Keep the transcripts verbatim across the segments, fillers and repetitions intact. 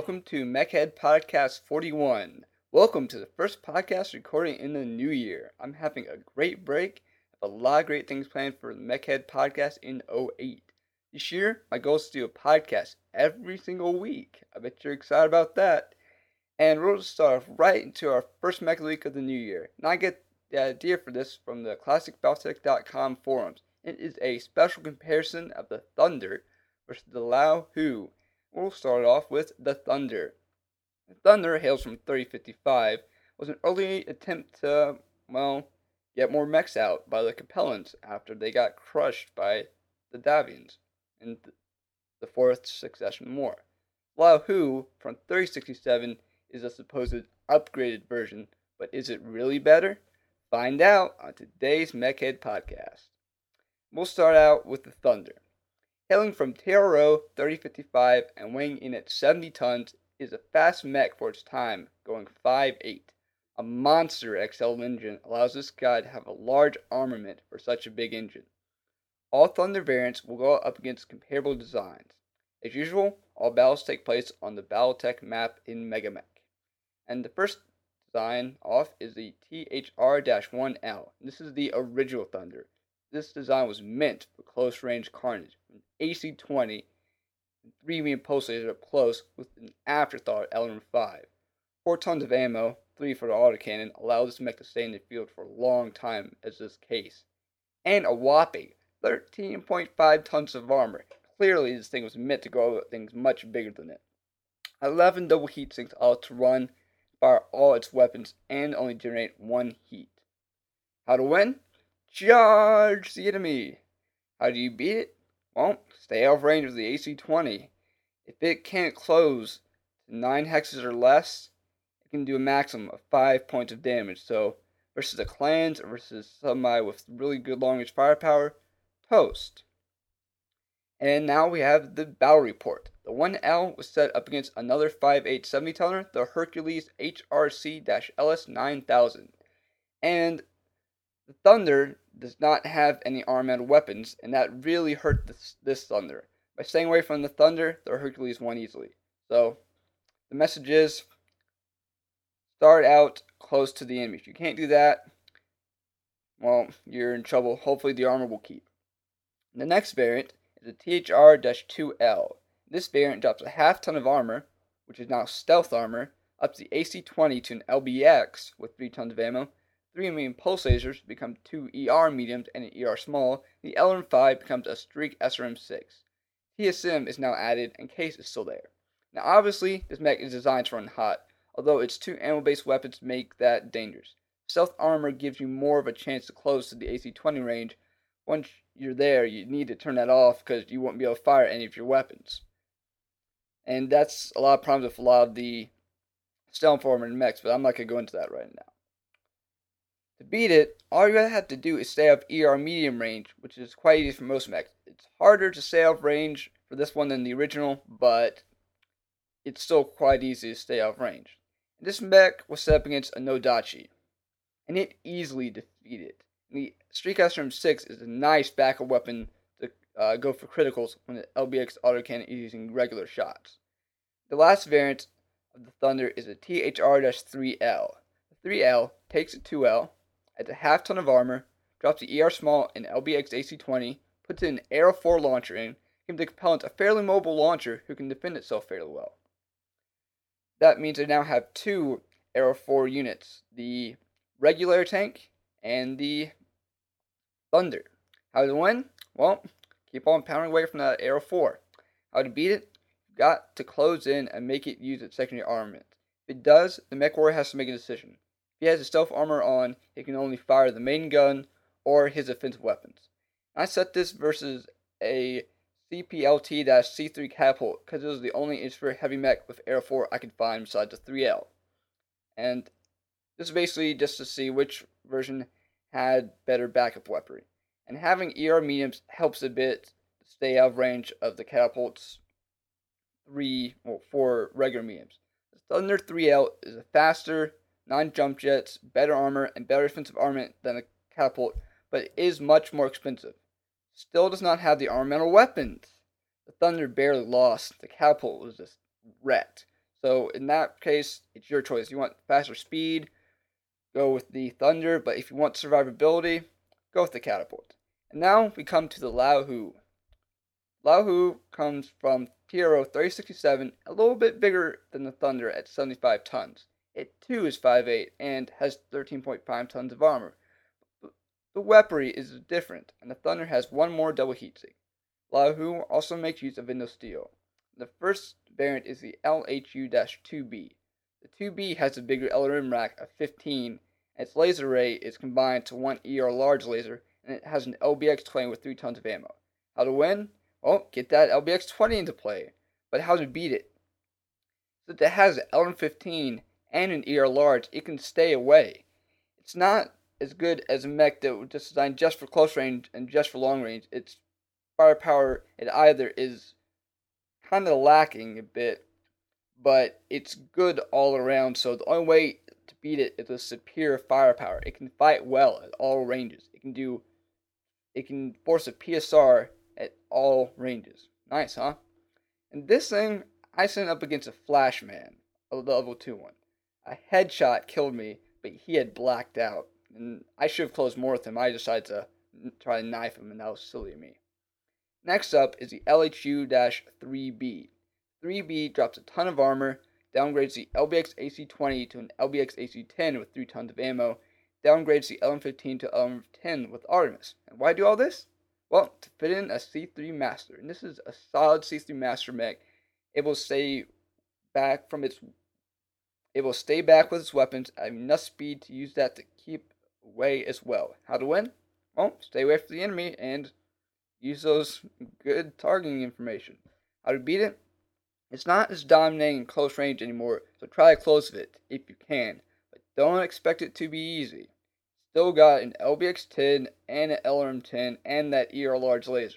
welcome to Mechhead Podcast forty-one. Welcome to the first podcast recording in the new year. I'm having a great break. I have a lot of great things planned for the Mechhead Podcast in oh eight. This year, my goal is to do a podcast every single week. I bet you're excited about that. And we'll start off right into our first Mech Leak of the new year. And I get the idea for this from the classic battletech dot com forums. It is a special comparison of the Thunder versus the Lao Hu. We'll start off with the Thunder. The Thunder hails from thirty fifty-five, was an early attempt to, well, get more mechs out by the Capellans after they got crushed by the Davians in the Fourth Succession War. Lao Hu from thirty sixty-seven is a supposed upgraded version, but is it really better? Find out on today's Mechhead Podcast. We'll start out with the Thunder. Hailing from T R O thirty fifty-five and weighing in at seventy tons, is a fast mech for its time, going five eight. A monster X L engine allows this guy to have a large armament for such a big engine. All Thunder variants will go up against comparable designs. As usual, all battles take place on the Battletech map in Megamech. And the first design off is the T H R one L. This is the original Thunder. This design was meant for close-range carnage, an A C twenty, and three medium pulse lasers up close with an afterthought L M five. Four tons of ammo, three for the autocannon, allow this mech to stay in the field for a long time as this case. And a whopping thirteen point five tons of armor. Clearly this thing was meant to go over things much bigger than it. eleven double heat sinks all to run, fire all its weapons, and only generate one heat. How to win? Charge the enemy! How do you beat it? Well, stay out of range of the A C twenty. If it can't close to nine hexes or less, it can do a maximum of five points of damage. So, versus the clans or versus somebody with really good long-range firepower, toast. And now we have the battle report. The one L was set up against another five eight seventy tonner, the Hercules H R C L S nine thousand. And the Thunder does not have any armored weapons, and that really hurt this, this Thunder. By staying away from the Thunder, the Hercules won easily. So, the message is, start out close to the enemy. If you can't do that, well, you're in trouble. Hopefully the armor will keep. The next variant is the T H R two L. This variant drops a half ton of armor, which is now stealth armor, up to the A C twenty to an L B X with three tons of ammo. Three medium pulse lasers become two E R mediums and an E R small. The L M five becomes a Streak S R M six. T S M is now added and Case is still there. Now obviously, this mech is designed to run hot, although its two ammo-based weapons make that dangerous. Stealth armor gives you more of a chance to close to the A C twenty range. Once you're there, you need to turn that off because you won't be able to fire any of your weapons. And that's a lot of problems with a lot of the stealth armor and mechs, but I'm not going to go into that right now. To beat it, all you have to do is stay out of E R medium range, which is quite easy for most mechs. It's harder to stay out of range for this one than the original, but it's still quite easy to stay out of range. This mech was set up against a Nodachi, and it easily defeated it. The Streak S R M six is a nice backup weapon to uh, go for criticals when the L B X autocannon is using regular shots. The last variant of the Thunder is a T H R three L. The three L takes a two L, adds a half ton of armor, drops the E R small and L B X A C twenty, puts in an Aero four launcher in, gives the Capellant a fairly mobile launcher who can defend itself fairly well. That means they now have two Aero four units, the regular tank and the Thunder. How to win? Well, keep on pounding away from that Aero four. How to beat it? You've got to close in and make it use its secondary armament. If it does, the mech warrior has to make a decision. If he has his stealth armor on, he can only fire the main gun or his offensive weapons. I set this versus a C P L T C three catapult because it was the only infantry heavy mech with Aero four I could find besides the three L. And this is basically just to see which version had better backup weaponry. And having E R mediums helps a bit to stay out of range of the catapult's three, well, four regular mediums. The Thunder three L is a faster, non-jump jets, better armor, and better defensive armament than the catapult, but it is much more expensive. Still does not have the ornamental weapons. The Thunder barely lost. The catapult was just wrecked. So in that case, it's your choice. You want faster speed, go with the Thunder, but if you want survivability, go with the Catapult. And now we come to the Laohu. Laohu comes from T R O thirty sixty-seven, a little bit bigger than the Thunder at seventy-five tons. It too is five foot eight and has thirteen point five tons of armor. The weaponry is different, and the Thunder has one more double heatsink. Laohu also makes use of Indosteel. The first variant is the L H U two B. The two B has a bigger L R M rack of fifteen, and its laser array is combined to one E R large laser, and it has an L B X twenty with three tons of ammo. How to win? Well, get that L B X twenty into play. But how to beat it? Since it has an L R M fifteen and an E R large, it can stay away. It's not as good as a mech that was just designed just for close range and just for long range. Its firepower, it either is kind of lacking a bit, but it's good all around. So the only way to beat it is with superior firepower. It can fight well at all ranges. It can do, it can force a P S R at all ranges. Nice, huh? And this thing, I sent up against a Flashman, a level two one. A headshot killed me, but he had blacked out. And I should have closed more with him. I decided to try to knife him, and that was silly of me. Next up is the L H U three B. three B drops a ton of armor, downgrades the L B X A C twenty to an L B X A C ten with three tons of ammo, downgrades the L M fifteen to L M ten with Artemis. And why do all this? Well, to fit in a C three Master. And this is a solid C three Master mech. It will stay back from its It will stay back with its weapons at enough speed to use that to keep away as well. How to win? Well, stay away from the enemy and use those good targeting information. How to beat it? It's not as dominating in close range anymore, so try to close with it if you can, but don't expect it to be easy. Still got an L B X ten and an L R M ten and that E R large laser.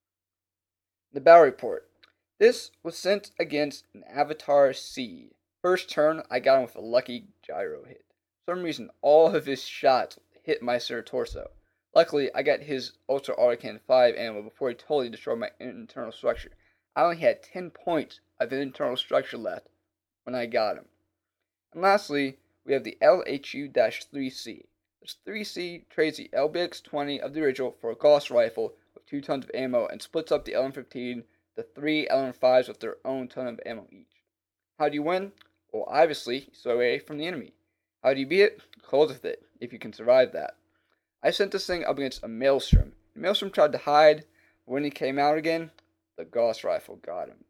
The battle report. This was sent against an Avatar C. First turn, I got him with a lucky gyro hit. For some reason, all of his shots hit my center torso. Luckily, I got his Ultra Autocannon five ammo before he totally destroyed my internal structure. I only had ten points of internal structure left when I got him. And lastly, we have the L H U three C. This three C trades the L B X twenty of the original for a Gauss rifle with two tons of ammo and splits up the L M fifteen to three L M fives with their own ton of ammo each. How do you win? Well, obviously, you stay away from the enemy. How do you beat it? Close with it, if you can survive that. I sent this thing up against a Maelstrom. The Maelstrom tried to hide, but when he came out again, the Gauss rifle got him.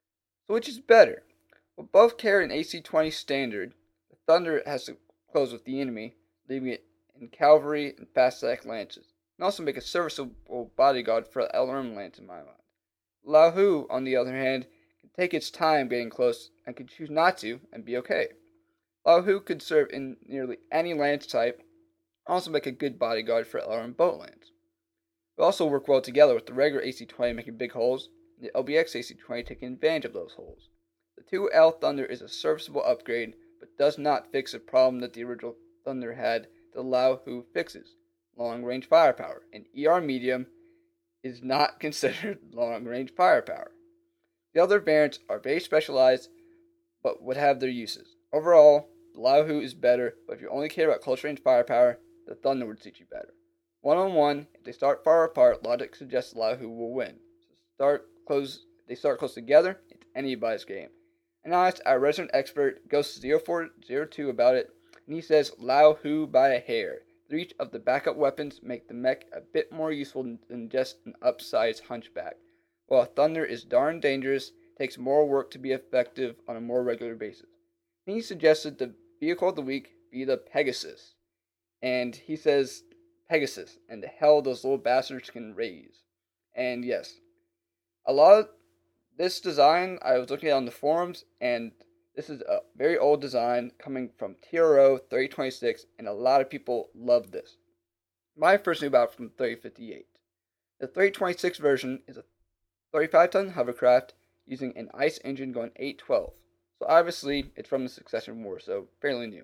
So which is better? Well, both carry an A C twenty standard. The Thunder has to close with the enemy, leaving it in cavalry and fast attack lances. And also make a serviceable bodyguard for the L R M lance in my mind. Laohu, on the other hand, can take its time getting close and can choose not to and be okay. Laohu could serve in nearly any lance type, also make a good bodyguard for L R M boat lance. They also work well together with the regular A C twenty making big holes, and the L B X A C twenty taking advantage of those holes. The two L Thunder is a serviceable upgrade, but does not fix a problem that the original Thunder had that Laohu fixes: long range firepower. An E R medium is not considered long range firepower. The other variants are very specialized, but would have their uses. Overall, the Laohu is better, but if you only care about close range firepower, the Thunder would suit you better. One on one, if they start far apart, logic suggests Laohu will win. So start close. If they start close together, it's anybody's game. And I asked our resident expert, Ghost zero four zero two, about it, and he says Laohu by a hair. The reach of the backup weapons make the mech a bit more useful than just an upsized hunchback. While Thunder is darn dangerous, it takes more work to be effective on a more regular basis. He suggested the vehicle of the week be the Pegasus. And he says Pegasus, and the hell those little bastards can raise. And yes, a lot of this design, I was looking at on the forums, and this is a very old design coming from T R O thirty twenty-six, and a lot of people love this. I first knew about it from thirty fifty-eight. The thirty twenty-six version is a thirty-five ton hovercraft using an ICE engine going eight twelve. So obviously, it's from the Succession War, so fairly new.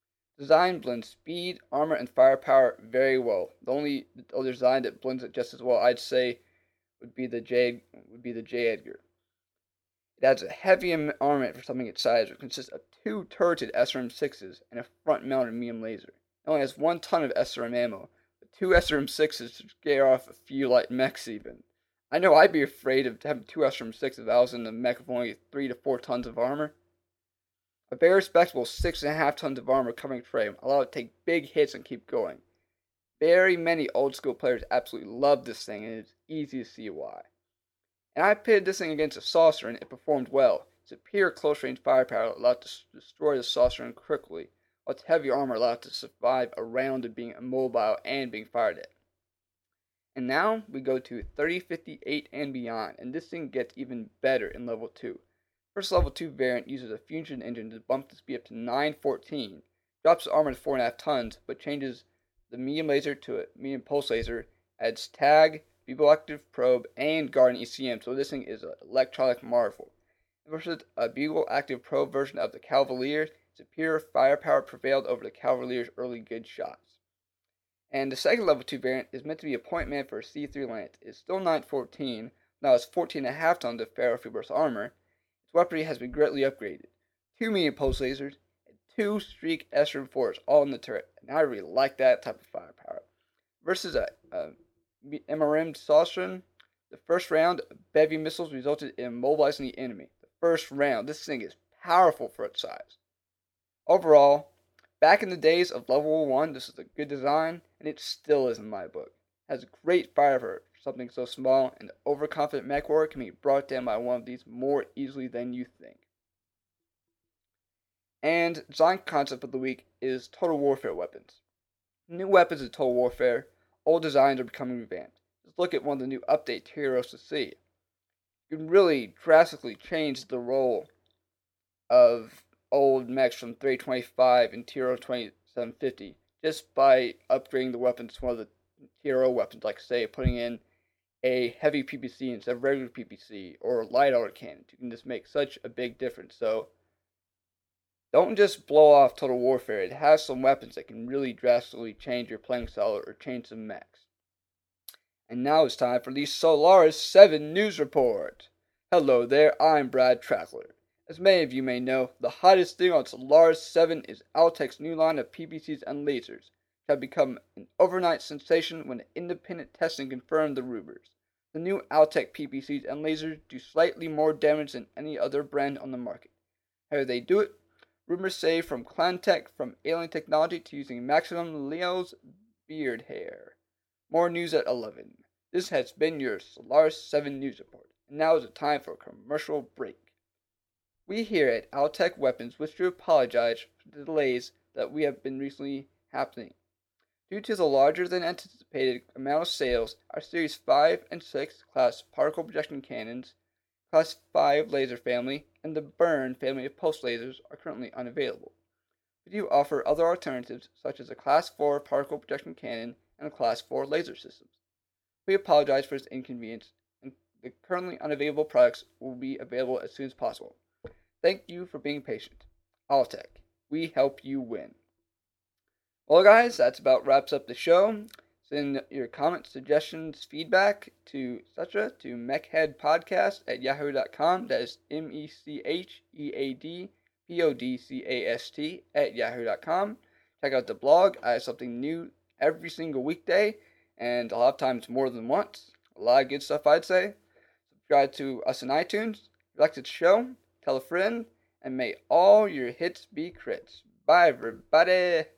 Design blends speed, armor, and firepower very well. The only other design that blends it just as well, I'd say, would be the J would be the J Edgar. It adds a heavy armament for something its size, which consists of two turreted S R M sixes and a front-mounted medium laser. It only has one ton of S R M ammo, but two S R M sixes to scare off a few light mechs even. I know I'd be afraid of having two S R M sixes if I was in a mech with only three to four tons of armor. A very respectable six and a half tons of armor covering frame allow it to take big hits and keep going. Very many old school players absolutely love this thing, and it's easy to see why. And I pitted this thing against a saucer, and it performed well. Superior close range firepower allowed it to destroy the saucer quickly, while its heavy armor allowed it to survive a round of being immobile and being fired at. And now we go to thirty fifty-eight and beyond, and this thing gets even better in level two. First level two variant uses a fusion engine to bump the speed up to nine fourteen, drops the armor to four point five tons, but changes the medium laser to a medium pulse laser, adds tag, Beagle Active Probe, and Guardian E C M, so this thing is an electronic marvel. Versus a Beagle Active Probe version of the Cavalier, superior firepower prevailed over the Cavalier's early good shots. And the second level two variant is meant to be a point man for a C three Lance. It's still nine fourteen, now it's fourteen point five tons of ferrofibrous armor. Its weaponry has been greatly upgraded. Two medium pulse lasers, and two Streak S R M fours all in the turret, and I really like that type of firepower. Versus a, a M R M Saucerin, the first round of bevy missiles resulted in immobilizing the enemy. The first round, this thing is powerful for its size. Overall, back in the days of level one, this is a good design, and it still is in my book. It has great firepower for something so small, and the overconfident mech warrior can be brought down by one of these more easily than you think. And design concept of the week is Total Warfare weapons. New weapons in Total Warfare. Old designs are becoming revamped. Just look at one of the new update Tyros to see. You can really drastically change the role of old mechs from three twenty-five and T R O twenty-seven fifty just by upgrading the weapons to one of the T R O weapons, like say putting in a heavy P P C instead of regular P P C or light auto cannons. You can just make such a big difference. So don't just blow off Total Warfare. It has some weapons that can really drastically change your playing style or change some mechs. And now it's time for the Solaris seven News Report. Hello there, I'm Brad Trackler. As many of you may know, the hottest thing on Solaris seven is Altec's new line of P P Cs and lasers, which have become an overnight sensation when independent testing confirmed the rumors. The new Altec P P Cs and lasers do slightly more damage than any other brand on the market. How do they do it? Rumors say from Clantech from alien technology to using Maximum Leo's beard hair. More news at eleven. This has been your Solaris seven News Report, and now is the time for a commercial break. We here at Altec Weapons wish to apologize for the delays that we have been recently happening. Due to the larger than anticipated amount of sales, our Series five and six class particle projection cannons, Class five laser family, and the Burn family of pulse lasers are currently unavailable. We do offer other alternatives such as a Class four particle projection cannon and a Class four laser systems. We apologize for this inconvenience, and the currently unavailable products will be available as soon as possible. Thank you for being patient. Altec, we help you win. Well guys, that's about wraps up the show. Send your comments, suggestions, feedback to et cetera to mechheadpodcast at yahoo dot com. That is M E C H E A D P O D C A S T at yahoo dot com. Check out the blog. I have something new every single weekday, and a lot of times more than once. A lot of good stuff, I'd say. Subscribe to us on iTunes. If you liked the show, tell a friend, and may all your hits be crits. Bye, everybody.